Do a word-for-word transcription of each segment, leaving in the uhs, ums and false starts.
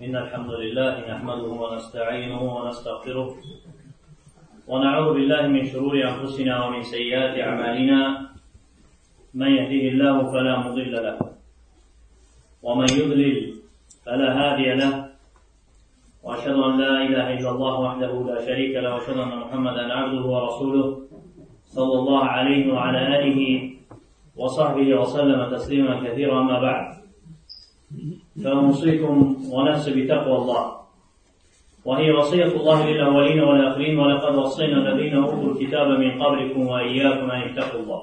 إن الحمد لله نحمده ونستعينه ونستغفره ونعوذ بالله من شرور أنفسنا ومن سيئات أعمالنا من يهده الله فلا مضل له ومن يضلل فلا هادي له وأشهد أن لا إله إلا الله وحده لا شريك له وأشهد أن محمدا عبده ورسوله صلى الله عليه وعلى آله وصحبه وسلم تسليما كثيرا. أما بعد، فأوصيكم ونفسي بتقوى الله، وهي وصية الله للأولين والآخرين، ولقد وصينا الذين أوتوا الكتاب من قبلكم وإياكم أن اتقوا الله.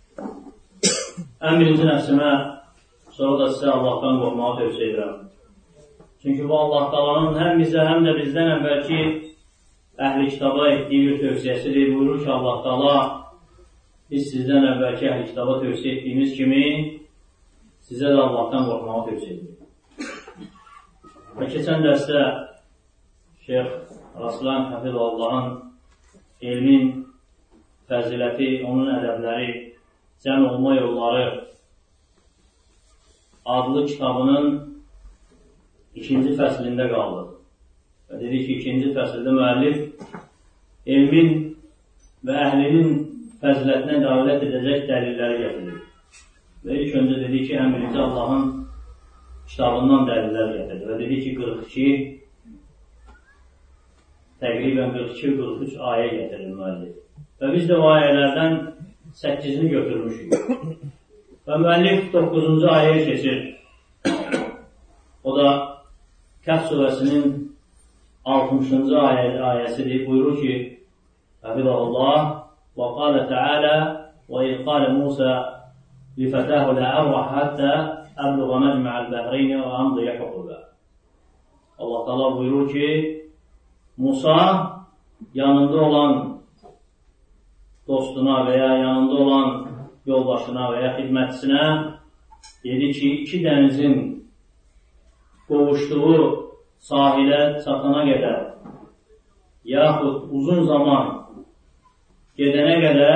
Ən birinci nəfsimə, sonra da sizə Allahdan qorxmağı tövsiyə edirəm. Çünki bu Allah Taala'nın həm bizə, həm də bizdən əvvəlki əhli kitaba etdiyi bir tövsiyəsidir. Buyurur ki, Allah Taala biz sizdən əvvəlki əhli kitaba tövsiyə etdiyimiz kimi sizə də Allahdan qorxmağı tövsiyə edirik. Və keçən dərsdə Şeyx Raslan Həfizullahın elmin fəziləti, onun ədəbləri, cəm olma yolları adlı kitabının ikinci fəslində qaldı. Və dedi ki, ikinci fəsildə müəllif elmin və əhlinin fəzilətinə dəlalət edəcək dəlilləri gətirir. Və ilk öncə dedi ki, ən birinci Allahın kitabından dəlillər gətirir. Və dedi ki, qırx iki, təqribən qırx iki qırx üç ayə gətirir müəllif. Və biz də o ayələrdən səkkizini götürmüşük. Və müəllif doqquzuncu ayəyə keçir. O da Kəhf surəsinin altmışıncı ayə, ayəsidir. Buyurur ki, Həfizəhullah və qalə Teala və iz qalə Musa لفتاه لا أبرح حتى أبلغ مجمع البحرين وأمضي حقوقا. Allah Teala buyurur ki, Musa yanında olan dostuna veya yanında olan yoldaşına veya xidmətçisinə dedi ki, iki dənizin qovuşduğu sahilə çatana qədər yaxud uzun zaman gedənə qədər,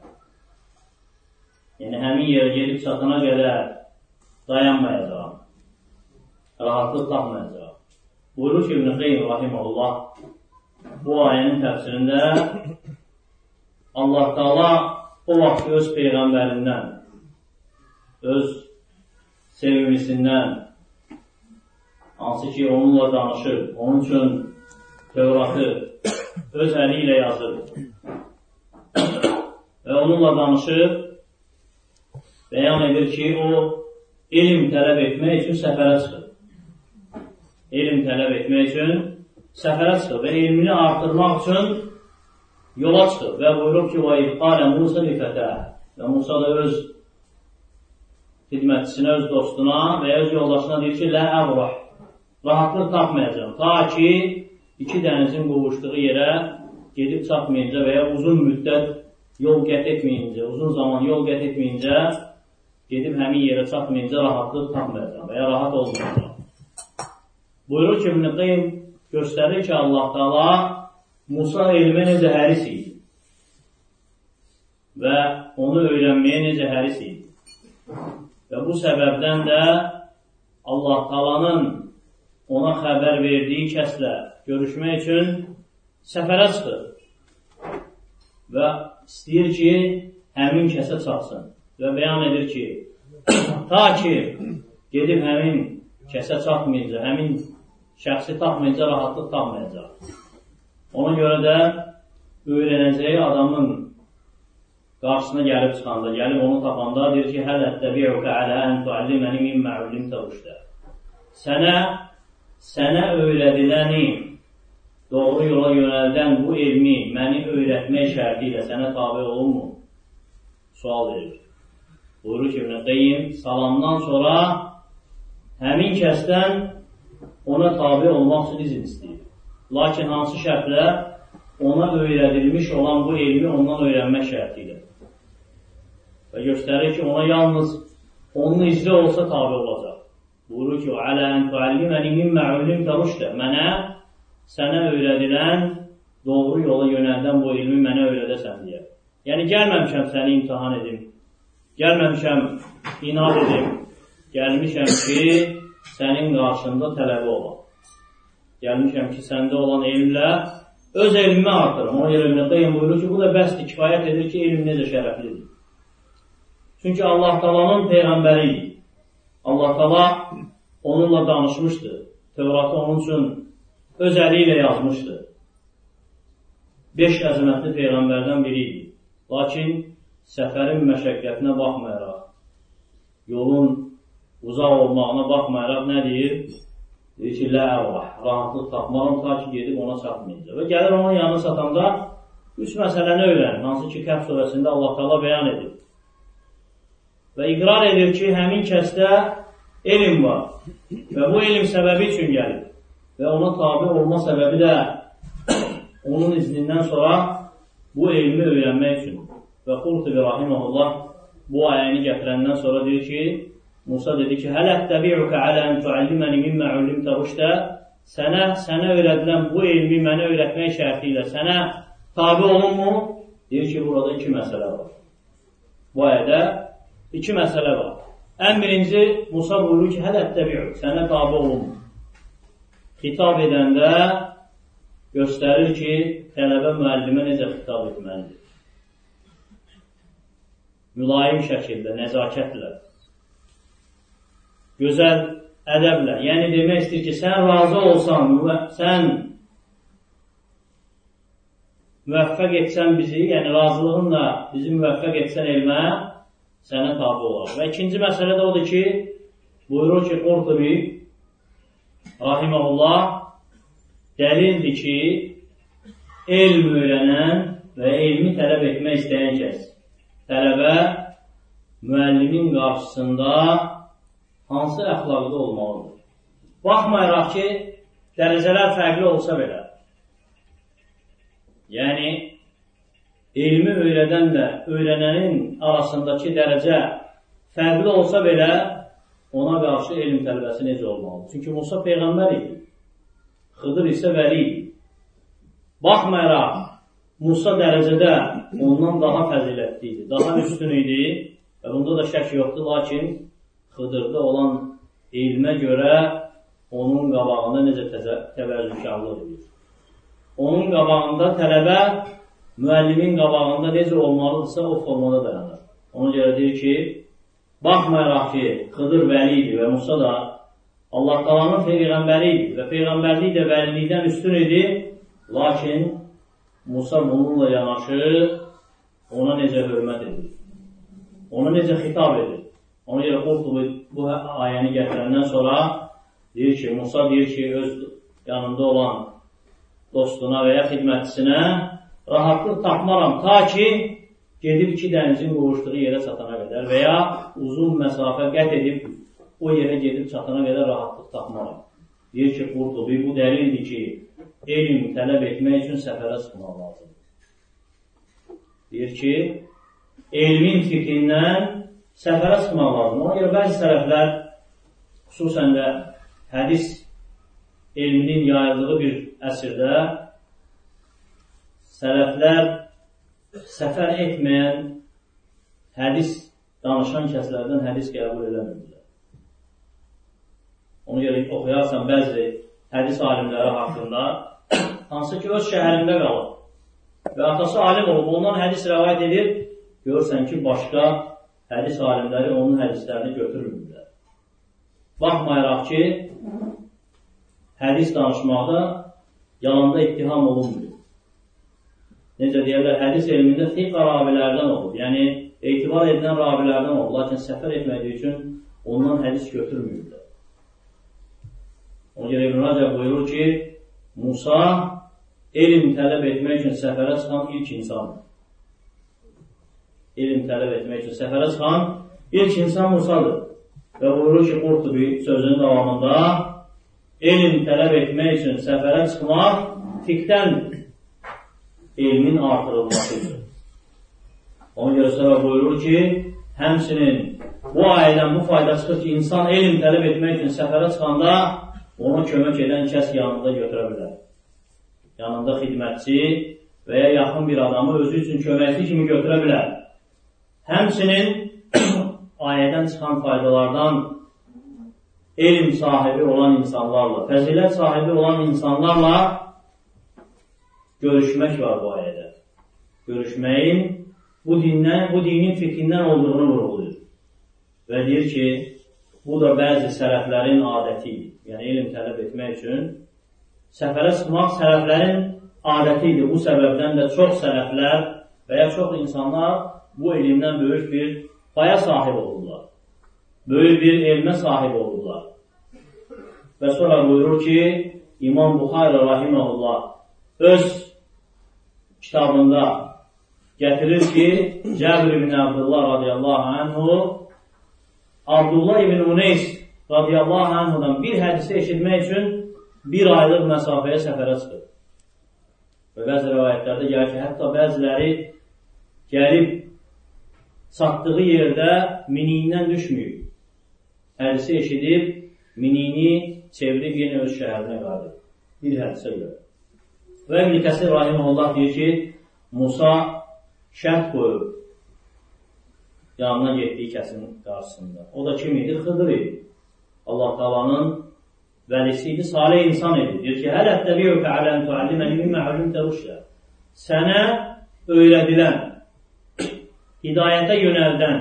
yəni həmin yerə gedib çatana qədər dayanmayacaq, rahatlıq tapmayacaq. Buyurur ki, İbn Qayyim rahimehullah bu ayənin təfsirində Allah Taala o vaxt öz peyğəmbərindən, öz sevimlisindən, hansı ki onunla danışır, onun üçün Tevratı öz əli ilə yazır və onunla danışır, bəyan edir ki, o elm tələb etmək üçün səfərə çıxır. Elm tələb etmək üçün səfərə çıxır və elmini artırmaq üçün yola çıxır. Və buyurur ki, وَاِذْ قَالَ مُوسَى لِفَتَاهُ Və Musa da öz xidmətçisinə, öz dostuna və öz yoldaşına deyir ki, لَا أَبْرَحْ Rahatlıq tapmayacaq. Ta ki, iki dənizin qovuşduğu yerə gedib çatmayınca və ya uzun müddət yol qət etməyincə, uzun zaman yol qət etməyincə, gedib həmin yerə çatmayınca rahatlıq tapmayacaq və ya rahat olmayacaq. Buyurur ki, İbn Qayyim göstərir ki, Allah Taala Musa elmə necə həris idi və onu öyrənməyə necə həris idi. Və bu səbəbdən də Allah Taala'nın ona xəbər verdiyi kəslə görüşmək üçün səfərə çıxır və istəyir ki, həmin kəsə çatsın. Və bəyan edir ki, ta ki, gedib həmin kəsə çatmayınca, həmin şəxsi tapmayınca rahatlıq tapmayacaq. Ona görə də öyrənəcəyi adamın qarşısına gəlib çıxanda, gəlib onu tapanda deyir ki, həl ətəbi'uka alə ən tualliməni mimmə ullimtə rüşdə. Sənə, sənə öyrədiləni doğru yola yönəldən bu elmi məni öyrətmək şərti ilə sənə tabi olunmu? Sual verir. Buyurur ki, İbn Qayyim salamdan sonra həmin kəsdən ona tabi olmaq üçün izin istəyir. Lakin hansı şərtlə ona öyrədilmiş olan bu elmi ondan öyrənmək şərti ilə. Və göstərir ki, ona yalnız onun izni olsa tabi olacaq. Buyurur ki, "Alə ən tualliməni mimmə ullimtə rüşdə." Mənə sənə öyrədilən, doğru yola yönəldən bu elmi mənə öyrədəsən deyə. Yəni, gəlməmişəm səni imtihan edim, gəlməmişəm inad edim, gəlmişəm ki, sənin qarşında tələbi olan. Gəlmişəm ki, səndə olan elmlə öz elmimi artırım. Ona görə İbn Qayyim buyurur ki, bu da bəsdir, kifayət edir ki, elm necə şərəflidir. Çünki Allah Taala'nın peyğəmbəri idi. Allah Taala onunla danışmışdı. Tevratı onun üçün öz əli ilə yazmışdı. Beş əzəmətli peyğəmbərdən biri idi. Lakin səfərin məşəqqətinə baxmayaraq, yolun uzaq olmağına baxmayaraq nə deyir? Deyir ki, lə ərvah, rahatlıq tapmağım ta ki, gedib ona çatmayacaq. Və gəlir onun yanına satanda üç məsələni öyrənir. Hansı ki, Kəhf surəsində Allah Taala bəyan edir. Və iqrar edir ki, həmin kəsdə elm var və bu elm səbəbi üçün gəlir və ona tabi olma səbəbi də onun iznindən sonra bu elmi öyrənmək üçün. Və Qurtubi rahimehullah bu ayəni gətirəndən sonra deyir ki, Musa dedi ki, həl ətəbi'uka alə ən tualliməni mimmə ullimtə rüşdə, sənə, sənə öyrədilən bu elmi mənə öyrətmək şərti ilə sənə tabi olunmu? Deyir ki, burada iki məsələ var. Bu ayədə iki məsələ var. Ən birinci, Musa buyurur ki, həl ətəbi'uk, sənə tabi olunmu? Xitab edəndə göstərir ki, tələbə müəllimə necə xitab etməlidir. Mülayim şəkildə, nəzakətlə, gözəl ədəblə. Yəni, demək istəyir ki, sən razı olsan, sən müvəffəq etsən bizi, yəni razılığınla bizi müvəffəq etsən elmə, sənə tabi olar. Və ikinci məsələ də odur ki, buyurur ki, Qurtubi rahimehullah dəlildir ki, elm öyrənən və elmi tələb etmək istəyən kəs, tələbə müəllimin qarşısında hansı əxlaqda olmalıdır? Baxmayaraq ki, dərəcələr fərqli olsa belə. Yəni, elmi öyrədənlə öyrənənin arasındakı dərəcə fərqli olsa belə, ona qarşı elm tələbəsi necə olmalıdır? Çünki Musa peyğəmbər idi, Xıdır isə vəli idi. Baxmayaraq, Musa dərəcədə ondan daha fəzilətli idi, daha üstün idi və bunda da şək yoxdur, lakin Xıdırda olan elmə görə onun qabağında necə təvəzzükarlıq edir. Onun qabağında tələbə müəllimin qabağında necə olmalıdırsa o formada dayanır. Ona görə deyir ki, baxmayaraq ki, Xıdır vəli idi və Musa da Allah Taala'nın peyğəmbəri idi və peyğəmbərlik də vəlilikdən üstün idi, lakin Musa bununla yanaşı ona necə hörmət edir, ona necə xitab edir. Ona görə Qurtubi bu ayəni gətirəndən sonra deyir ki, Musa deyir ki, öz yanında olan dostuna və ya xidmətçisinə rahatlıq tapmaram, ta ki, gedib iki dənizin qovuşduğu yerə çatana qədər və ya uzun məsafə qət edib o yerə gedib çatana qədər rahatlıq tapmaram. Deyir ki, Qurtubi bu dəlildir ki, elm tələb etmək üçün səfərə çıxmaq lazımdır. Deyir ki, elmin fikrindən səfərə çıxmaq lazım. Ona görə bəzi sələflər, xüsusən də hədis elminin yayıldığı bir əsrdə sələflər səfər etməyən hədis danışan kəslərdən hədis qəbul eləmirdilər. Ona görə oxuyarsan bəzi hədis alimləri haqqında, hansı ki, öz şəhərində qalır və atası alim olub, ondan hədis rəvayət edir, görürsən ki, başqa hədis alimləri onun hədislərini götürürlər. Baxmayaraq ki, hədis danışmaqda yalanda ittiham olunmuyor. Necə deyərlər, hədis elmində fiqh ravilərdən olur. Yəni, etibar edilən ravilərdən olur. Lakin səfər etmədiyi üçün ondan hədis götürmürlər. Ona görə İbn Rəcəb buyurur ki, Musa elm tələb etmək üçün səfərə çıxan ilk insandır. Elm tələb etmək üçün səfərə çıxan ilk insan Musadır. Və buyurur ki, Qurtubi sözünün davamında elm tələb etmək üçün səfərə çıxmaq fiqhdəndir. Elmin artırılmasıdır. Ona görə sonra buyurur ki, həmçinin bu ayədən bu fayda çıxır ki, insan elm tələb etmək üçün səfərə çıxanda ona kömək edən kəs yanında götürə bilər. Yanında xidmətçi və ya yaxın bir adamı özü üçün köməkçi kimi götürə bilər. Həmçinin ayədən çıxan faydalardan elm sahibi olan insanlarla, fəzilət sahibi olan insanlarla görüşmək var bu ayədə. Görüşməyin bu dindən, bu dinin fikrindən olduğunu vurğulayır. Və deyir ki, bu da bəzi sələflərin adəti idi. Yəni, elm tələb etmək üçün səfərə çıxmaq sələflərin adəti idi. Bu səbəbdən də çox sələflər və ya çox insanlar bu elmdən böyük bir paya sahib olurlar. Böyük bir elmə sahib olurlar. Və sonra buyurur ki, İmam Buxari rahimehullah öz kitabında gətirir ki, Cəbir ibn Abdullah radiyallahu anhu Abdullah ibn Uneys radiyallahu anhudan bir hədisi eşitmək üçün bir aylıq məsafəyə səfərə çıxır. Və bəzi rəvayətlərdə gəlir ki, hətta bəziləri gəlib çatdığı yerdə miniyindən düşməyib. Hədisi eşidib, miniyini çevirib yenə öz şəhərinə qadir. Bir hədisə görə. Və İbn Kəsir rahimehullah deyir ki, Musa şərt qoyub yanına getdiyi kəsin qarşısında. O da kim idi? Xıdır idi. Allah Taala'nın vəlisi idi, salih insan idi. Deyir ki, həl ətəbiyyükə ələn tuəlliməni mimmə əlümtə rüşdə. Sənə öyrədilən, hidayətə yönəldən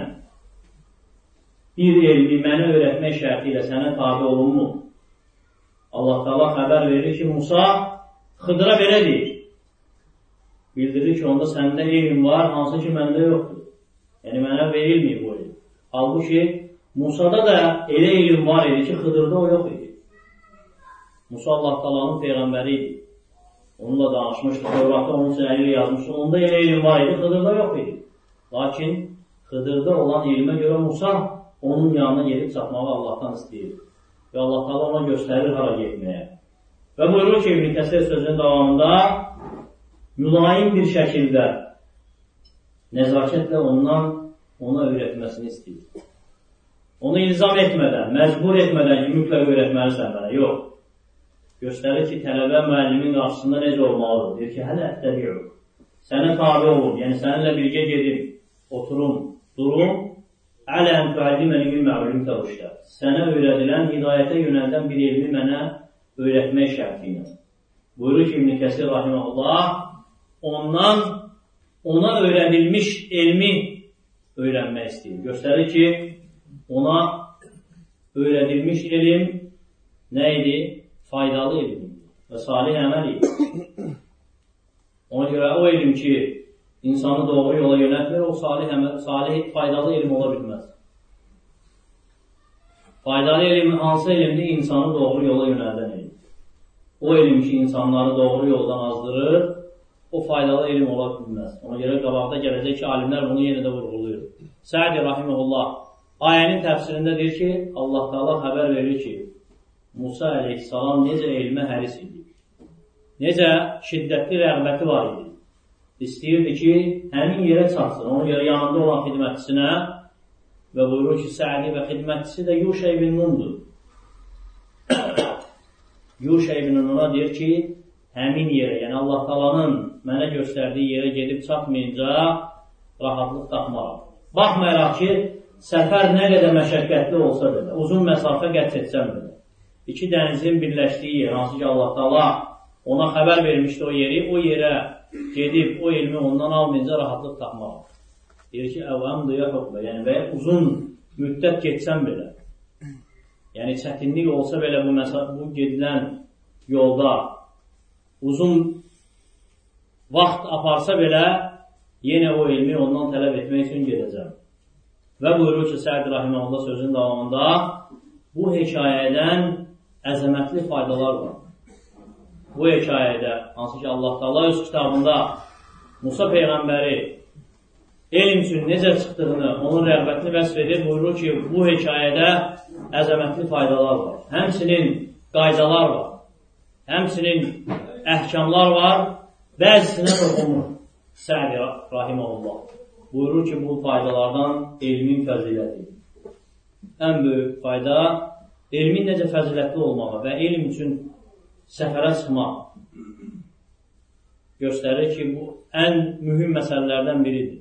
bir elmi mənə öyrətmək şərti ilə sənə tabi olunmu? Allah Taala xəbər verir ki, Musa Xıdıra belə deyir. Bildirir ki, onda səndə elm var, hansı ki, məndə yoxdur. Yəni, mənə verilməyib bu elm. Halbuki, Musada da elə elm var idi ki, Xıdırda o yox idi. Musa Allah Taala'nın peyğəmbəri idi. Onunla danışmışdı, Tevratda onun sənəliyle yazmışdı. Onda elə elm var idi, Xıdırda yox idi. Lakin, Xıdırda olan elmə görə Musa onun yanına gelib çatmağı Allah'tan istəyir. Və Allah Taala ona göstərir hara getməyə. Və buyurur ki, İbn Kəsir sözünün davamında mülayim bir şəkildə nəzakətlə ondan ona öyrətməsini istəyir. Onu ilzam etmədən, məcbur etmədən ki, mütləq öyrətməlisən mənə. Yox. Göstərir ki, tələbə müəllimin qarşısında necə olmalıdır. Deyir ki, hələ ətəbiyyük. Sənə tabi olun, yəni səninlə birgə gedib, oturum, durum. Ələn tuəlliməni min mə'ulum təvuşdə. Sənə öyrədilən, hidayətə yönəldən bir elmi mənə öyrətmək şərti ilə. Buyurur ki, İbn Kəsir rahimehullah, ondan ona öyrədilmiş elmi öyrənmək istəyir. Göstərir ki, ona öyrədilmiş elm nə idi? Faydalı elm və salih əməl idi. Ona görə o elm ki, insanı doğru yola yönəltmir, o salih, əməl, salih faydalı elm ola bilməz. Faydalı elm hansı elmdir? İnsanı doğru yola yönəldən elm. O elm ki, insanları doğru yoldan azdırır, o faydalı elm ola bilməz. Ona görə qabaqda gələcək ki, alimlər bunu yenə də vurğuluyur. Sə'di rahimehullah ayənin təfsirində deyir ki, Allah Taala xəbər verir ki, Musa əleyhissalam necə elmə həris idi. Necə şiddətli rəğbəti var idi. İstəyirdi ki, həmin yerə çatsın. Ona görə yanında olan xidmətçisinə və buyurur ki, Sə'di və xidmətçisi də Yuşa ibn Nundur. Yuşa ibn Nun'a deyir ki, həmin yerə, yəni Allah Taala'nın mənə göstərdiyi yerə gedib çatmayınca rahatlıq tapmaram. Baxmayaraq ki, səfər nə qədər məşəqqətli olsa belə, uzun məsafə qət etsəm belə. İki dənizin birləşdiyi yer, hansı ki Allah Taala ona xəbər vermişdi o yeri, o yerə gedib o elmi ondan almayınca rahatlıq tapmaram. Deyir ki, əvvəm dıya hüqbə, yəni və uzun müddət getsəm belə. Yəni çətinlik olsa belə bu, məsələ, bu gedilən yolda uzun vaxt aparsa belə, yenə o elmi ondan tələb etmək üçün gedəcəm. Və buyurur ki, Sə'd rahimehullah sözünün davamında bu hekayədən əzəmətli faydalar var. Bu hekayədə, hansı ki Allah Taala öz kitabında Musa Peyğəmbəri elm üçün necə çıxdığını, onun rəğbətini vəsf edir, buyurur ki, bu hekayədə əzəmətli faydalar var. Həmçinin qaydalar var, həmçinin əhkamlar var, bəzisinə toxunur. Sə'd rahimehullah buyurur ki, bu faydalardan elmin fəziləti. Ən böyük fayda elmin necə fəzilətli olmağa və elm üçün səfərə çıxmaq göstərir ki, bu ən mühüm məsələlərdən biridir.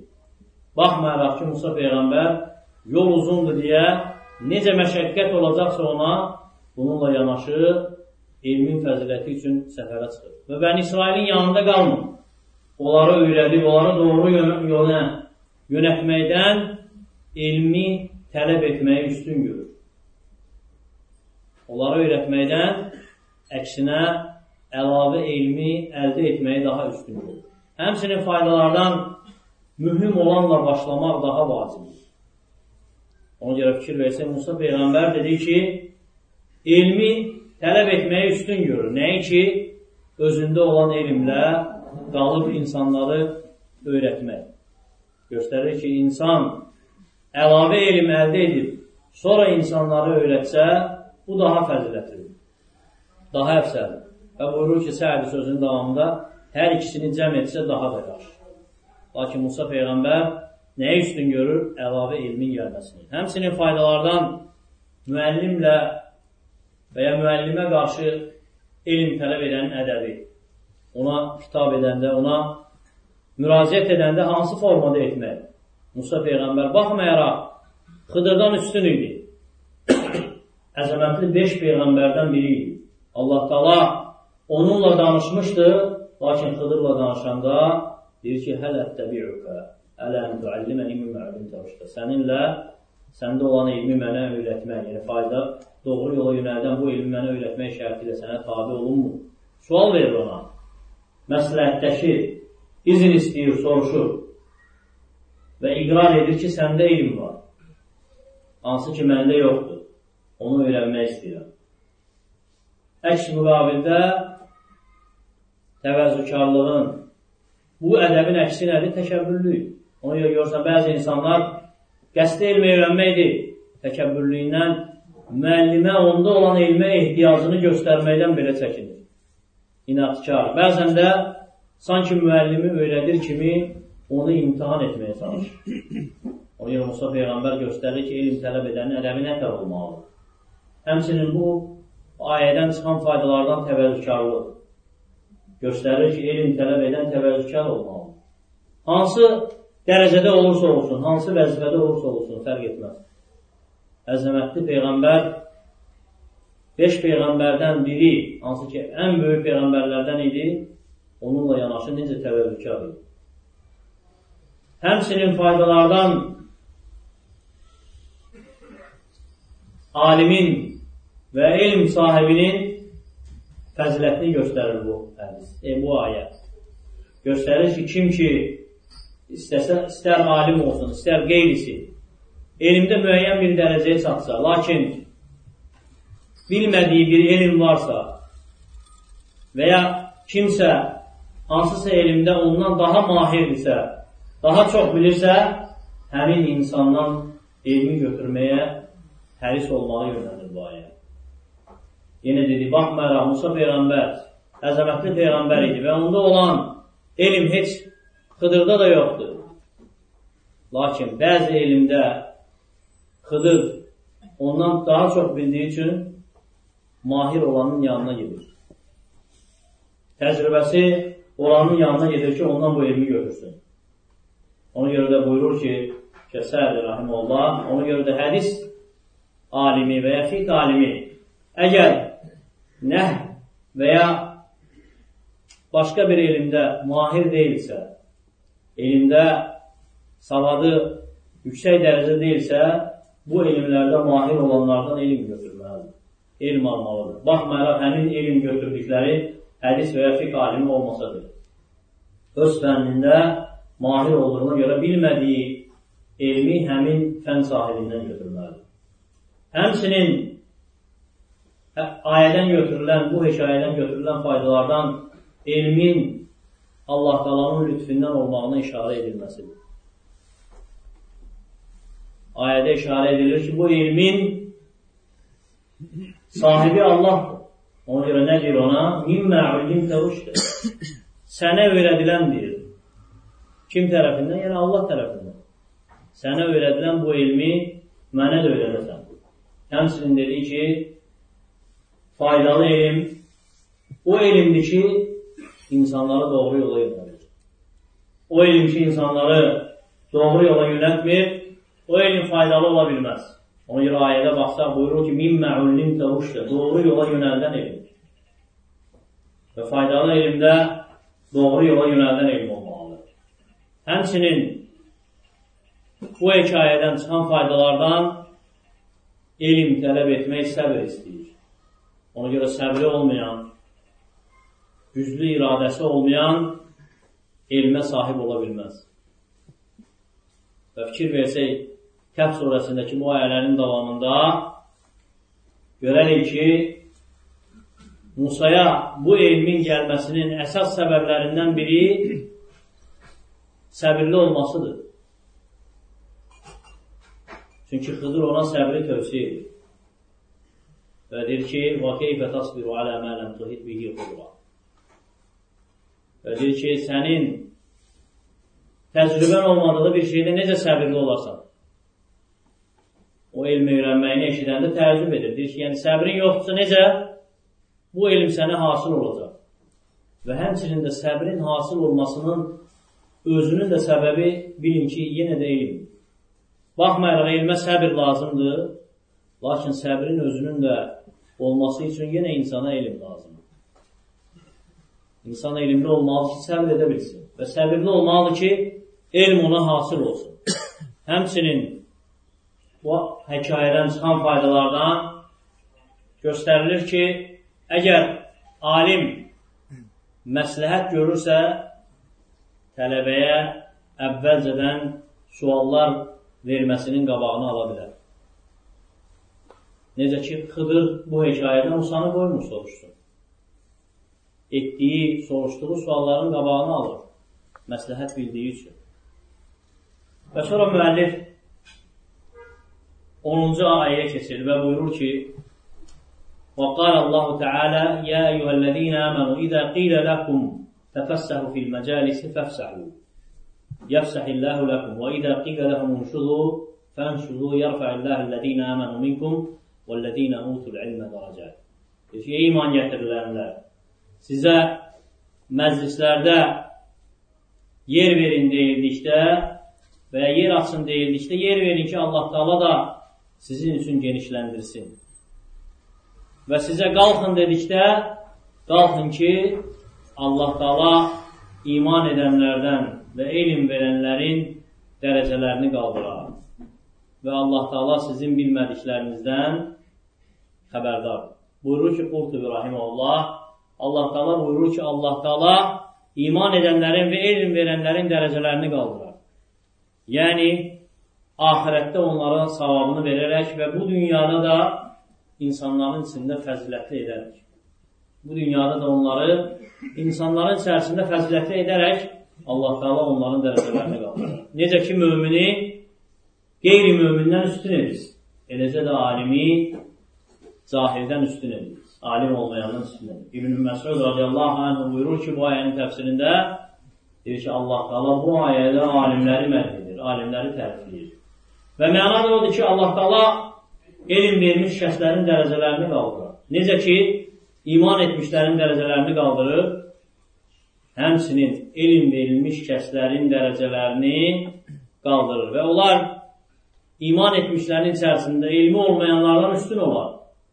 Baxmayaraq ki, Musa Peyğəmbər yol uzundur deyə necə məşəqqət olacaqsa ona bununla yanaşı elmin fəziləti üçün səfərə çıxır. Və Bəni İsrailin yanında qalmır. Onları öyrədib, onları doğru yola yönətməkdən elmi tələb etməyi üstün görür. Onları öyrətməkdən əksinə əlavə elmi əldə etməyi daha üstün görür. Həmçinin faydalardan mühüm olanla başlamaq daha vacibdir. Ona görə fikir versə, Musa Peyğəmbər dedi ki, elmi tələb etməyi üstün görür. Nəyi ki, özündə olan elmlə qalıb insanları öyrətmək. Göstərir ki, insan əlavə elm əldə edib, sonra insanları öyrətsə, bu daha fəzilətlidir, daha əfsədir. Və buyurur ki, Səədi sözünün davamında hər ikisini cəm etsə daha da yaxşı. Lakin Musa Peyğəmbər nəyə üstün görür? Əlavə elmin gəlməsini. Həmçinin faydalardan müəllimlə və ya müəllimə qarşı elm tələb edənin ədəbi. Ona kitab edəndə, ona müraciət edəndə hansı formada etmək? Musa Peyğəmbər baxmayaraq Xıdırdan üstün idi. Əzəmətli beş Peyğəmbərdən biri idi. Allah Taala onunla danışmışdı, lakin Xıdırla danışanda deyir ki, həl ətəbi'uka ələm tualliməni mimə əllimtə rüşdə. Səninlə, səndə olan elmi mənə öyrətmək, yəni fayda, doğru yola yönəldən bu elmi mənə öyrətmək şərti ilə sənə tabi olunmu? Sual verir ona. Məsləhətdəki izin istəyir, soruşur və iqrar edir ki, səndə elm var. Hansı ki, məndə yoxdur. Onu öyrənmək istəyirəm. Əks müqabildə təvəzzükarlığın, bu ədəbin əksi nədir? Təkəbbürlük. Onu görürsən, bəzi insanlar qəsdi elmi öyrənməkdir. Təkəbbürlüyündən müəllimə onda olan elmə ehtiyacını göstərməkdən belə çəkinir. İnadkar. Bəzən də sanki müəllimi öyrədir kimi onu imtihan etməyə çalışır. Ona görə Musa Peyğəmbər göstərir ki, elm tələb edənin ədəbi nə tər olmalıdır? Həmçinin bu ayədən çıxan faydalardan təvəzzükarlıq. Göstərir ki, elm tələb edən təvəzzükar olmalıdır. Hansı dərəcədə olursa olsun, hansı vəzifədə olursa olsun, fərq etməz. Əzəmətli Peyğəmbər, beş Peyğəmbərdən biri, hansı ki, ən böyük Peyğəmbərlərdən idi, onunla yanaşı necə təvəzzükar idi. Həmçinin faydalardan alimin və elm sahibinin fəzilətini göstərir bu hədis, e, bu ayə. Göstərir ki, kim ki istəsə, istər alim olsun, istər qeyrisi, elmdə müəyyən bir dərəcəyə çatsa, lakin bilmədiyi bir elm varsa və ya kimsə hansısa elmdə ondan daha mahirdirsə, daha çox bilirsə, həmin insandan elmi götürməyə həris olmalı yönədir bu ayə. Yenə dedi, baxmayaraq Musa Peyğəmbər əzəmətli Peyğəmbər idi və onda olan elm heç Xıdırda da yoxdur. Lakin bəzi elmdə Xıdır ondan daha çox bildiyi üçün mahir olanın yanına gedir. Təcrübəsi olanın yanına gedir ki, ondan bu elmi görürsün. Ona görə də buyurur ki, Kəsədi Rahimullah, ona görə də hədis alimi və ya fiqh alimi əgər nəh və ya başqa bir elmdə mahir deyilsə, elmdə savadı yüksək dərəcə deyilsə, bu elmlərdə mahir olanlardan elm götürməlidir, elm almalıdır. Baxmayaraq həmin elm götürdükləri hədis və ya fiqh alimi olmasadır. Öz fənnində mahir olduğuna görə bilmədiyi elmi həmin fən sahibindən götürməlidir. Həmçinin ayədən götürülən, bu hekayədən götürülən faydalardan elmin Allah Taala'nın lütfündən olmağına işarə edilməsidir. Ayədə işarə edilir ki, bu elmin sahibi Allahdır. Ona görə nə deyir ona? Mimmə ulimtə rüşdə. Sənə öyrədiləndir. Kim tərəfindən? Yəni Allah tərəfindən. Sənə öyrədilən bu elmi mənə də öyrədəsən. Həmçinin dedi ki, faydalı elm o elmdir ki, insanları doğru yola yönəldir. O elm ki, insanları doğru yola yönəltmir, o elm faydalı ola bilməz. Ona görə ayədə baxsaq, buyurur ki, mimmə ullimtə rüşdə, doğru yola yönəldən elm. Və faydalı elmdə doğru yola yönəldən elm olmalıdır. Həmçinin bu hekayədən çıxan faydalardan elm tələb etmək səbir istəyir. Ona görə səbri olmayan, güclü iradəsi olmayan elmə sahib ola bilməz. Və fikir versək, Kəhf surəsindəki bu ayələrin davamında görərik ki, Musaya bu elmin gəlməsinin əsas səbəblərindən biri səbirli olmasıdır. Çünki Xıdır ona səbri tövsiyə edir. Və deyir ki, وَكَيْفَ تَصْبِرُ عَلَى مَا لَمْ تُحِطْ بِهِ خُبْرًا. Və deyir ki, sənin təcrübən olmadığı bir şeydə necə səbirli olarsan? O elmi öyrənməyini eşidəndə təəccüb edir. Deyir ki, yəni səbrin yoxdursa necə bu elm sənə hasıl olacaq? Və həmçinin də səbrin hasıl olmasının özünün də səbəbi bilin ki, yenə də elm. Baxmayaraq elmə səbir lazımdır, lakin səbrin özünün də olması üçün yenə insana elm lazımdır. İnsan elmli olmalıdır ki, səbir edə bilsin. Və səbirli olmalıdır ki, elm ona hasıl olsun. Həmçinin bu hekayədən çıxan faydalardan göstərilir ki, əgər alim məsləhət görürsə, tələbəyə əvvəlcədən suallar verməsinin qabağını ala bilər. Necə ki, Xıdır bu hekayədən Musanı qoymur soruşsun. Etdiyi, soruşduğu sualların qabağını alır. Məsləhət bildiyi üçün. Və sonra müəllif onuncu ayəyə keçir və buyurur ki, وَقَالَ اللّٰهُ تَعَالَى يَا أَيُّهَا الَّذ۪ينَ آمَنُوا إِذَا قِيلَ لَكُمْ تَفَسَّحُوا فِي الْمَجَالِسِ فَافْسَحُوا يَفْسَحِ اللّٰهُ لَكُمْ وَإِذَا قِيلَ لَهُمْ انشُزُوا فَانشُزُوا يَرْفَعِ اللّٰهُ الَّذ۪ينَ آمَنُوا مِنْكُمْ وَالَّذ۪ينَ أُوتُوا الْعِلْمَ دَرَجَاتٍ. Ey iman gətirilənlər, sizə məclislərdə yer verin deyildikdə və ya yer açın deyildikdə yer verin ki, Allah Teala da sizin üçün genişləndirsin. Və sizə qalxın dedikdə, qalxın ki, Allah Teala iman edənlərdən və elm verənlərin dərəcələrini qaldırar. Və Allah Teala sizin bilmədiklərinizdən xəbərdardır. Buyurur ki, Qurtubi rahimehullah, Allah Teala buyurur ki, Allah Teala iman edənlərin və elm verənlərin dərəcələrini qaldırar. Yəni, ahirətdə onlara savabını verərək və bu dünyada da insanların içində fəzilətli edərək. Bu dünyada da onları insanların içərisində fəzilətli edərək Allah Teala onların dərəcələrini qaldırar. Necə ki, mümini qeyri-mümindən üstün edir. Eləcə də alimi cahildən üstün edir. Alim olmayandan üstün edir. İbn-i Məsud radiyallahu anh buyurur ki, bu ayənin təfsirində deyir ki, Allah Teala bu ayədə alimləri mədh edir, alimləri tərifləyir. Və məna da odur ki, Allah Teala elm vermiş şəxslərin dərəcələrini qaldırır. Necə ki, iman etmişlərin dərəcələrini qaldırır, həmçinin elm verilmiş şəxslərin dərəcələrini qaldırır. Və onlar iman etmişlərin içərisində elmi olmayanlardan üstün olar.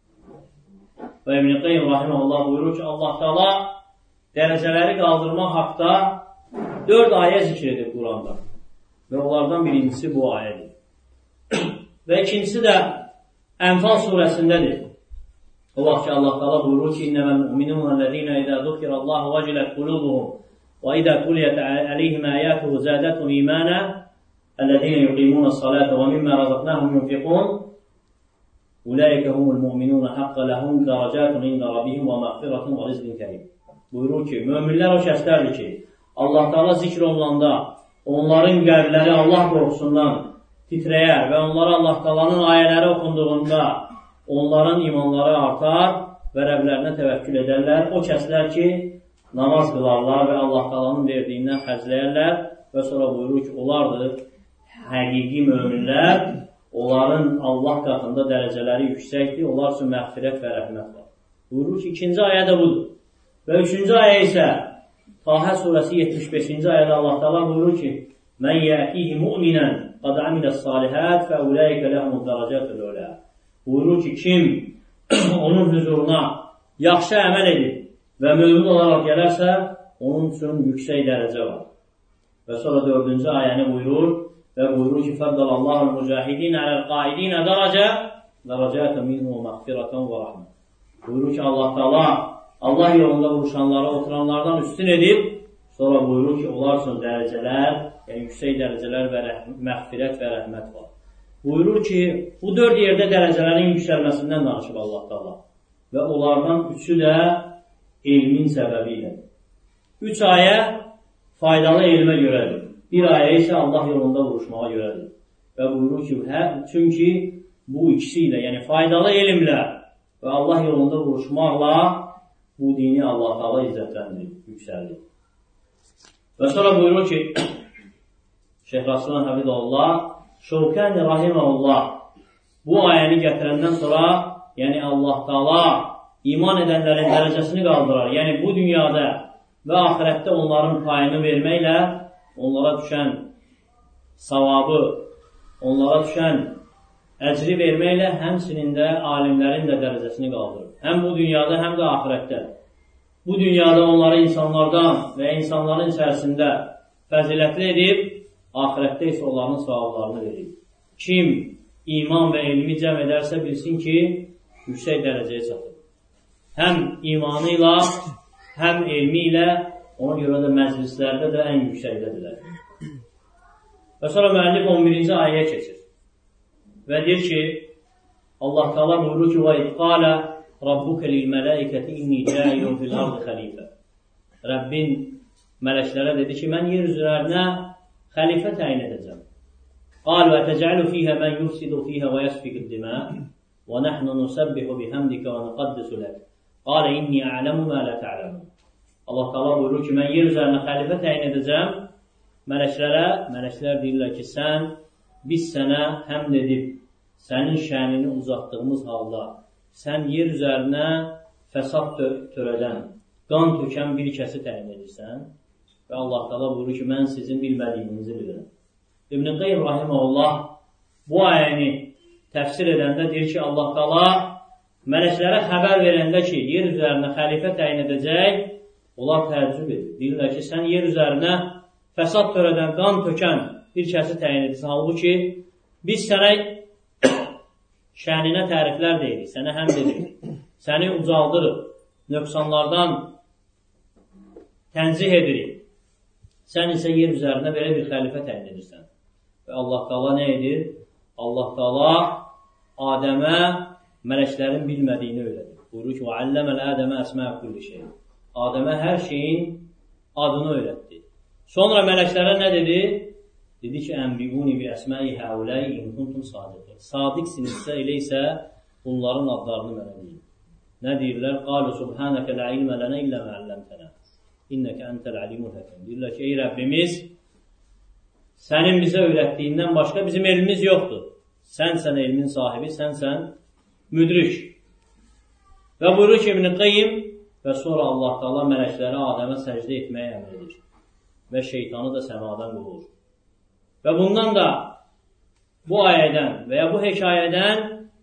Və İbn-i Qayyim rahimehullah buyurur ki, Allah Teala dərəcələri qaldırma haqda dörd ayə zikr edir Quranda. Və onlardan birincisi bu ayədir. Və ikincisi də Ənfal surəsindədir. O vaxt ki, Allah Teala buyurur ki, İnnəməl mü'minun əlləzīnə idə zukirallahu vəcilət qulubuhum və idə quliyyət əleyhim əyətuhu zədətum imanə əlləzīnə yuqimunə salətə və mimmə razaqnahum yunfiqun Ulaikə humul mu'minunə haqqə ləhum dərəcətun ində rabbihim və məğfiratun və rizqin kərim. Buyurur ki, möminlər o kəslərdir ki, Allah Teala zikr olunanda onların qəlbləri Allah qorxusundan titrəyər və onlara Allah Teala'nın ayələri oxunduğunda onların imanları artar və Rəblərinə təvəkkül edərlər. O kəslər ki, namaz qılarlar və Allah Teala'nın verdiyindən xərcləyərlər və sonra buyurur ki, onlardır həqiqi möminlər, onların Allah qatında dərəcələri yüksəkdir, onlar üçün məğfirət və rəhmət var. Buyurur ki, ikinci ayə də budur. Və üçüncü ayə isə Tahə surəsi yetmiş beşinci ayədə Allah Teala buyurur ki, Mən yətihi mu'minən qad amiləs salihət fə uləikə ləhumud dərəcətul ulə. Buyurur ki, kim onun huzuruna yaxşı əməl edib və mömin olaraq gələrsə, onun üçün yüksək dərəcə var. Və sonra dördüncü ayəni buyurur və buyurur ki, fəddəlallahul mücahidin ələl-qaidinə dərəcə dərəcətə minhu məğfirətən və rəhmət. Buyurur ki, Allah Teala Allah yolunda vuruşanlara, oturanlardan üstün edib, sonra buyurur ki, onlar üçün dərəcələr, yəni yüksək dərəcələr və məğfirət və rəhmət var. Buyurur ki, bu dörd yerdə dərəcələrin yüksəlməsindən danışıb Allah Teala və onlardan üçü də elmin səbəbi ilə. Üç ayə faydalı elmə görədir. Bir ayə isə Allah yolunda vuruşmağa görədir. Və buyurur ki, hə, çünki bu ikisi ilə, yəni faydalı elmlə və Allah yolunda vuruşmaqla bu dini Allah Teala izzətləndirir, yüksəldir. Və sonra buyurur ki, Şeyh Raslan Həbidullah, Şevkani Rahiməhullah bu ayəni gətirəndən sonra, yəni Allah Teala iman edənlərin dərəcəsini qaldırar. Yəni bu dünyada və axirətdə onların payını verməklə, onlara düşən savabı, onlara düşən əcri verməklə həmçinin də alimlərin də dərəcəsini qaldırır. Həm bu dünyada, həm də axirətdə. Bu dünyada onları insanlardan və insanların içərisində fəzilətli edib, axirətdə isə onların savablarını verir. Kim iman və elmi cəm edərsə bilsin ki, yüksək dərəcəyə çatır. Həm imanı ilə, həm elmi ilə, ona görə də məclislərdə də ən yüksəkdədirlər. Və sonra müəllif on birinci ayəyə keçir. Və deyir ki, Allah Teala buyurur ki, və idqalə Rabbuka lil-mələikəti inni cəilun fil-ardı xəlifə. Rəbbin mələklərə dedi ki, mən yer üzərlərinə xəlifə təyin edəcəm. Qalu ətəcəlu fiyhə mən yufsidu fiyhə və yəsfiqid dimə və nəhnu nusəbbihu bihamdikə və nüqaddisu lək. Qalə inni a'ləmu mə lə tə'ləmun. Allah Teala buyurur ki, mən yer üzərinə xəlifə təyin edəcəm mələklərə. Mələklər deyirlər ki, sən, biz sənə həmd edib, sənin şənini uzatdığımız halda, sən yer üzərinə fəsad törədən, qan tökən bir kəsi təyin edirsən və Allah Teala buyurur ki, mən sizin bilmədiyinizi bilirəm. İbn-i Qayyim Rahiməhullah bu ayəni təfsir edəndə deyir ki, Allah Teala mələklərə xəbər verəndə ki, yer üzərinə xəlifə təyin edəcək, onlar təəccüb edir. Deyirlər ki, sən yer üzərinə fəsad törədən, qan tökən bir kəsi təyin edirsən. Halbuki biz sənə şəninə təriflər deyirik, sənə həmd edirik, səni ucaldırıq, nöqsanlardan tənzih edirik. Sən isə yer üzərinə belə bir xəlifə təyin edirsən. Və Allah Teala nə edir? Allah Teala Adəmə mələklərin bilmədiyini öyrədir. Buyurur ki, وَعَلَّمَ الْآدَمَ أَسْمَاءَ كُلِّ شَيْءٍ. Adəmə hər şeyin adını öyrətdi. Sonra mələklərə nə dedi? Dedi ki, "Ənbiuni bi əsma'i haulai in kuntum sadiqin." Sadiqsinizsə elə isə bunların adlarını mənə deyin. Nə deyirlər? "Qalu subhanaka la ilma lana illa ma 'allamtana. İnnaka entel alimul hakim." Deyirlər ki, ey Rəbbimiz, sənin bizə öyrətdiyindən başqa bizim elmimiz yoxdur. Sənsən elmin sahibi, sənsən müdrik. Və buyurur ki, İbn-i Qayyim, və sonra Allah Teala mələklərə Adəmə səcdə etməyə əmr edir və şeytanı da səmadan qovur. Və bundan da bu ayədən və ya bu hekayədən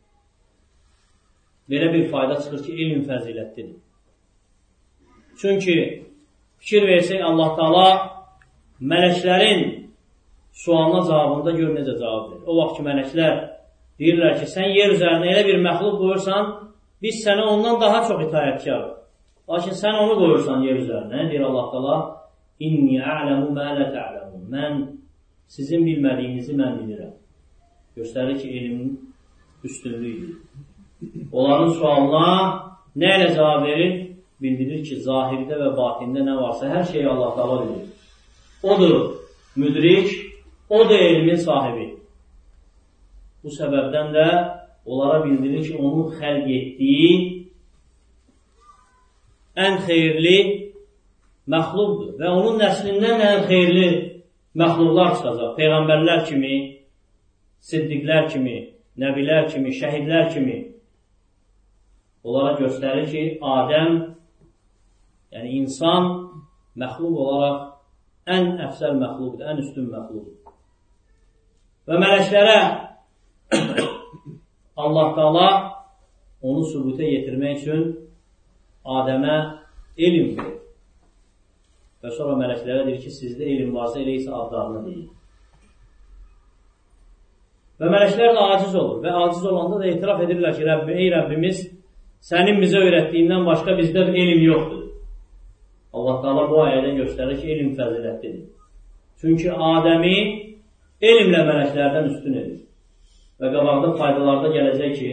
belə bir fayda çıxır ki, elm fəzilətlidir. Çünki fikir versək Allah Teala mələklərin sualına cavabında gör necə cavab verir. O vaxt ki, mələklər deyirlər ki, sən yer üzərində elə bir məxluq qoyursan, biz sənə ondan daha çox itayətkarıq. Lakin sən onu qoyursan yer üzərində. Nə deyir Allah Teala? İnni a'ləmu mə lə tə'ləmun. Mən sizin bilmədiyinizi mən bilirəm. Göstərir ki, elmin üstünlüyüdür. Onların sualına nə ilə cavab verir? Bildirir ki, zahirdə və batində nə varsa hər şeyi Allah Teala bilir. Odur müdrik, odur elmin sahibi. Bu səbəbdən də onlara bildirir ki, onun xəlq etdiyi ən xeyirli məxluqdur və onun nəslindən ən xeyirli məxluqlar çıxacaq. Peyğəmbərlər kimi, siddiqlər kimi, nəbilər kimi, şəhidlər kimi onlara göstərir ki, Adəm, yəni insan məxluq olaraq ən əfsəl məxluqdur, ən üstün məxluqdur. Və mələklərə Allah Taala onu sübuta yetirmək üçün Adəmə elm verir. Və sonra mələklərə deyir ki, sizdə elm varsa elə isə adlarını deyin. Və mələklər də aciz olur və aciz olanda da etiraf edirlər ki, Rəbbim, ey Rəbbimiz, sənin bizə öyrətdiyindən başqa bizdə elm yoxdur. Allah Taala bu ayədə göstərir ki, elm fəzilətlidir. Çünki Adəmi elmlə mələklərdən üstün edir. Və qabaqda faydalarda gələcək ki,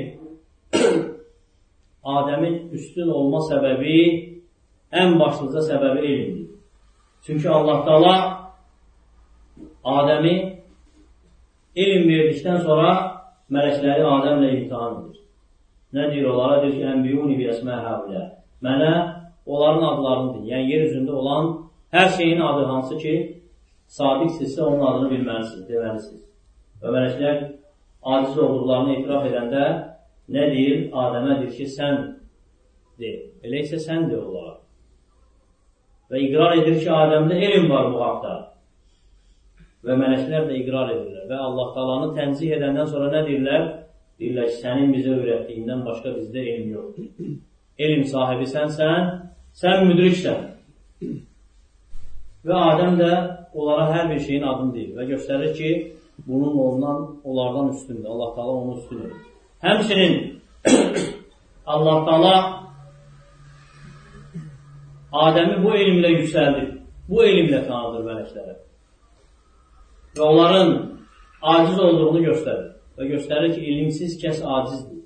Adəmin üstün olma səbəbi, ən başlıca səbəbi elmdir. Çünki Allah Taala Adəmi elm verdikdən sonra mələkləri Adəmlə imtihan edir. Nə deyir onlara? Deyir ki, ənbiyuni bi əsmə həulə. Mənə onların adlarını deyir. Yəni, yer üzündə olan hər şeyin adı hansı ki, sadiqsizsə onun adını bilməlisiniz, deməlisiniz. Və mələklər aciz olduqlarını etiraf edəndə nə deyir? Adəmə deyir ki, sən deyir. Elə isə sən deyir onlara. Və iqrar edir ki, Adəmdə elm var bu haqda. Və mələklər də iqrar edirlər. Və Allah Taalanı tənzih edəndən sonra nə deyirlər? Deyirlər ki, sənin bizə öyrətdiyindən başqa bizdə elm yoxdur. Elm sahibi sənsən, sən müdriksən. Və Adəm də onlara hər bir şeyin adını deyir və göstərir ki, bunun ondan, onlardan üstündür. Allah Taala onu üstün edir. Həmçinin Allah Taala Adəmi bu elmlə yüksəldir. Bu elmlə tanıdır mələklərə. Və onların aciz olduğunu göstərir. Və göstərir ki, ilimsiz kəs acizdir.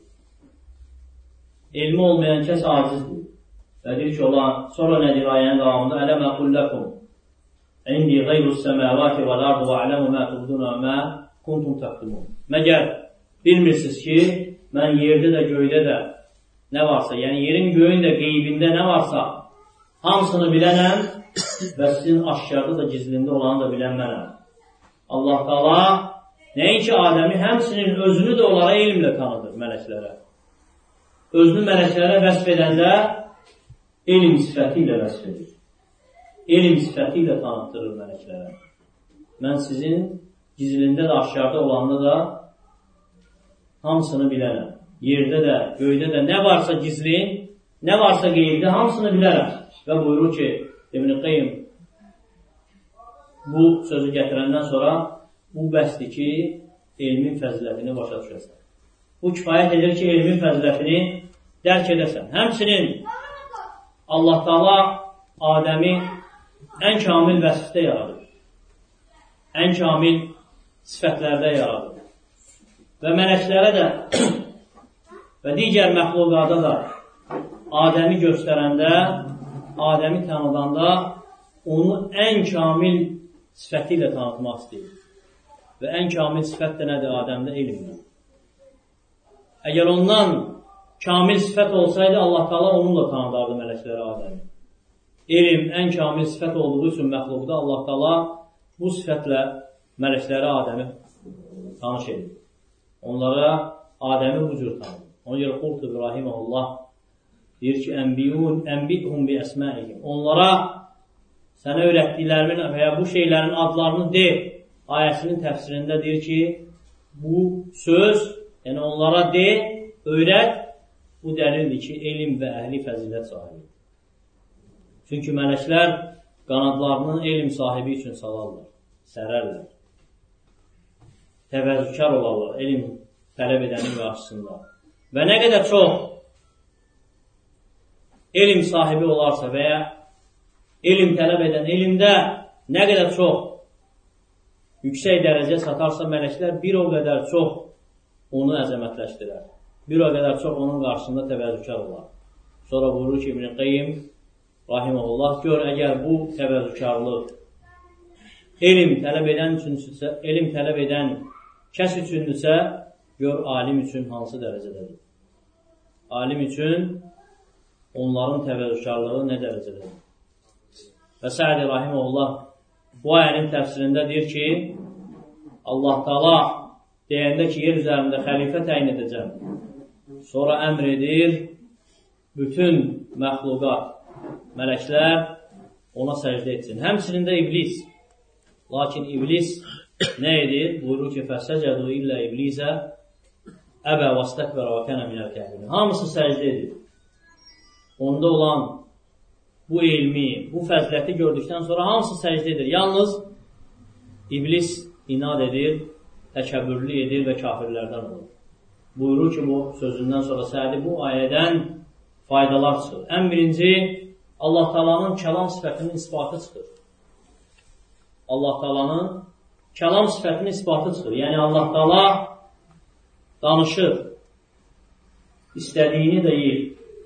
Elmi olmayan kəs acizdir. Və deyir ki, olan, sonra nədir ayənin davamında? Ələm əqulləkum indi qeyrus səməvati və l'ardu və ələmu mə tubduna mə kuntum təqdimun. Məgər bilmirsiniz ki, mən yerdə də, göydə də nə varsa, yəni yerin göyün də qeybində nə varsa, hamısını bilənəm və sizin aşkarda da gizlində olanı da bilən mənəm. Allah Taala nəinki Adəmi, həmsinin özünü də onlara elmlə tanıdır mələklərə. Özünü mələklərə vəsf edəndə elm sifəti ilə vəsf edir. Elm sifəti ilə tanıtdırır mələklərə. Mən sizin gizlində də, aşkarda olanda da hamısını bilərəm. Yerdə də, göydə də nə varsa gizlin, nə varsa qeybdə hamısını bilərəm. Və buyurur ki, İbn Qayyim bu sözü gətirəndən sonra bu bəsdir ki, elmin fəzilətini başa düşəsən. Bu kifayət edir ki, elmin fəzilətini dərk edəsən. Həmçinin Allah Taala Adəmi ən kamil vəsifdə yaradır. Ən kamil sifətlərdə yaradır. Və mələklərə də və digər məxluqada da Adəmi göstərəndə, Adəmi tanıdanda onu ən kamil sifəti ilə tanıtmaq istəyir. Və ən kamil sifət də nədir Adəmdə? Elmdir. Əgər ondan kamil sifət olsaydı, Allah Taala onunla tanıdardı mələkləri Adəmi. Elm ən kamil sifət olduğu üçün məxluqda Allah Taala bu sifətlə mələkləri Adəmi tanış edir. Onlara Adəmi bu cür tanıdır. Ona görə Qurtubi rahimehullah deyir ki, Ənbiyun, ənbidhum bi əsməihim. Onlara sənə öyrətdiklərimin və ya bu şeylərin adlarını de, ayəsinin təfsirində deyir ki, bu söz, yəni onlara de, öyrət, bu dəlildir ki, elm və əhli fəzilət sahibidir. Çünki mələklər qanadlarını elm sahibi üçün salarlar, sərərlər. Təvəzzükar olarlar, elm tələb edənin qarşısında. Və nə qədər çox elm sahibi olarsa və ya elm tələb edən elmdə nə qədər çox yüksək dərəcə satarsa mələklər bir o qədər çox onu əzəmətləşdirər. Bir o qədər çox onun qarşısında təvəzzükar olar. Sonra buyurur ki, İbn Qayyim rahimehullah, gör əgər bu təvəzzükarlıq elm tələb edən üçüncüsə, elm tələb edən kəs üçündürsə, gör alim üçün hansı dərəcədədir. Alim üçün onların təvəzzükarlığı nə dərəcədədir. Və Sə'di rahimehullah bu ayənin təfsirində deyir ki, Allah Taala deyəndə ki, yer üzərində xəlifə təyin edəcəm. Sonra əmr edir, bütün məxluqat, mələklər ona səcdə etsin. Həmçinin də iblis. Lakin iblis nə edir? Buyurur ki, fəsəcədu illə iblisə əbə vəstəkbərə və kənə minəl kəfirin. Hamısı səcdə edir. Onda olan bu elmi, bu fəziləti gördükdən sonra hamısı səcdə edir. Yalnız iblis inad edir, təkəbbürlü edir və kafirlərdən olur. Buyurur ki, bu sözündən sonra Sədi bu ayədən faydalar çıxır. Ən birinci, Allah Taala'nın kəlam sifətinin isbatı çıxır. Allah Taala'nın kəlam sifətinin isbatı çıxır. Yəni Allah Taala danışır, istədiyini deyir.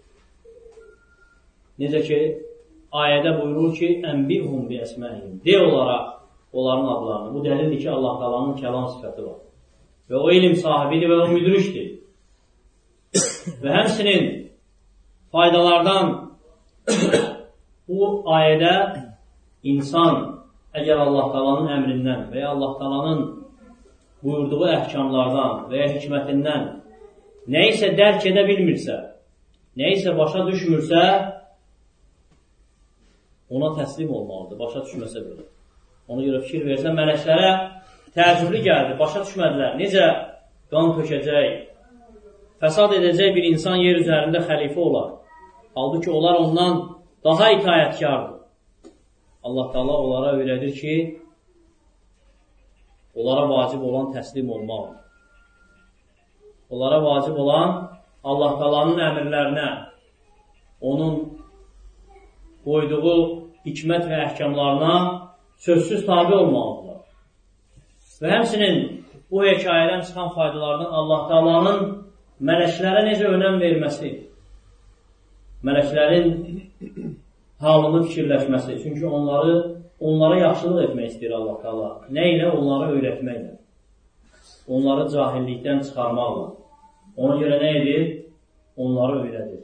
Necə ki, ayədə buyurur ki, ənbihum bi əsməhim. De olaraq onların adlarını. Bu dəlildir ki, Allah Taala'nın kəlam sifəti var. Və o ilim sahibidir və o müdrikdir. Və həmsinin faydalardan bu ayədə insan əgər Allah Taala'nın əmrindən və ya Allah Taala'nın buyurduğu əhkamlardan və ya hikmətindən nə isə dərk edə bilmirsə, nə isə başa düşmürsə, ona təslim olmalıdır, başa düşməsə belə. Ona görə fikir versə, mələklərə təəccüblü gəldi, başa düşmədilər. Necə qan tökəcək, fəsad edəcək bir insan yer üzərində xəlifə olar. Halbuki onlar ondan daha itayətkardır. Allah Taala onlara öyrədir ki, onlara vacib olan təslim olmaq. Onlara vacib olan Allah Taala'nın əmrlərinə, onun qoyduğu hikmət və əhkamlarına sözsüz tabi olmalıdırlar. Və həmsinin bu hekayədən çıxan faydalardan Allah Taala'nın mələklərə necə önəm verməsi, mələklərin halını fikirləşməsi. Çünki onları, onlara yaxşılıq etmək istəyir Allah Taala. Nə ilə? Onları öyrətməklə. Onları cahillikdən çıxarmaqla. Ona görə nə edir? Onları öyrədir.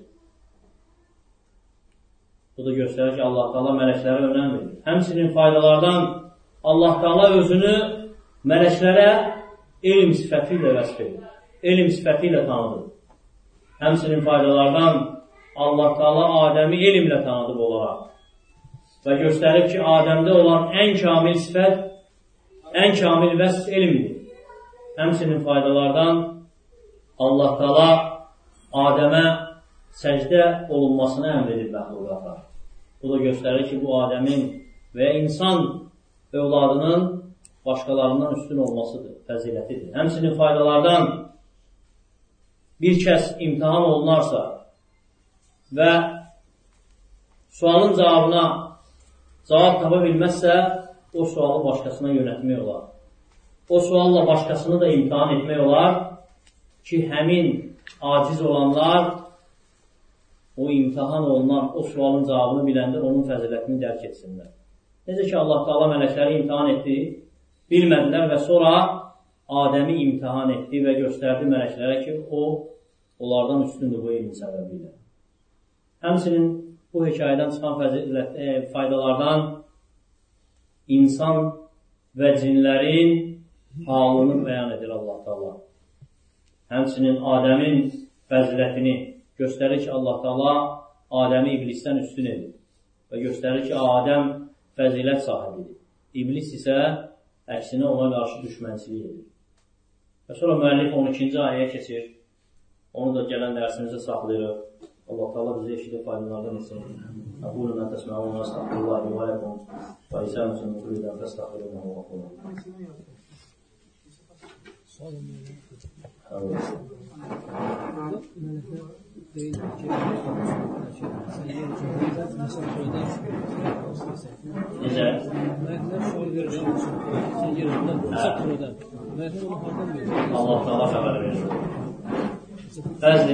Bu da göstərir ki, Allah Taala mələklərə önəm verir. Həmçinin faydalardan Allah Taala özünü mələklərə elm sifəti ilə vəsf edir. Elm sifəti ilə tanıdır. Həmçinin faydalardan Allah Taala Adəmi elmlə tanıdıb olaraq və göstərib ki, Adəmdə olan ən kamil sifət, ən kamil vəsf elmdir. Həmçinin faydalardan Allah Taala Adəmə səcdə olunmasını əmr edib məxluqata. Bu da göstərir ki, bu Adəmin və insan övladının başqalarından üstün olmasıdır, fəzilətidir. Həmçinin faydalardan bir kəs imtihan olunarsa və sualın cavabına cavab tapa bilməzsə, o sualı başqasına yönətmək olar. O sualla başqasını da imtihan etmək olar ki, həmin aciz olanlar o imtihan olunan, o sualın cavabını biləndə onun fəzilətini dərk etsinlər. Necə ki, Allah Taala mələkləri imtihan etdi, bilmədilər və sonra Adəmi imtihan etdi və göstərdi mələklərə ki, o, onlardan üstündür bu elm səbəbilə. Həmçinin bu hekayədən çıxan fəzilət, e, faydalardan insan və cinlərin halını bəyan edir Allah Taala. Həmçinin Adəmin fəzilətini göstərir ki, Allah Taala Adəmi iblisdən üstün edir və göstərir ki, Adəm fəzilət sahibidir. İblis isə əksinə ona qarşı düşmənçilik edir. Və sonra müəllif on ikinci ayəyə keçir. Onu da gələn dərsimizə saxlayırıq. Allah Taala bizə eşidib faydalardan etsin. Aqulu ma tasma'un wa astaghfirullahi wa lakum və lisan muslimin fəstəğfiruhu və qulu. Necə? Allah Taala xəbər verir. Bəzi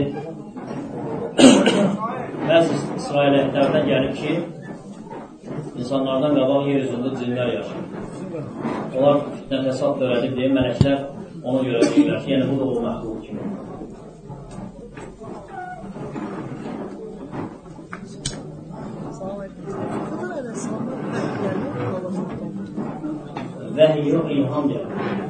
bəzi İsrailiyyətlərdən gəlib ki, insanlardan qabaq yer üzündə cinlər yaşayır. Onlar fitnə fəsad törədib deyə mələklər ona görə deyirlər ki, yəni bu da o məxluq kimi. Vəhiy yox, ilham gəlir.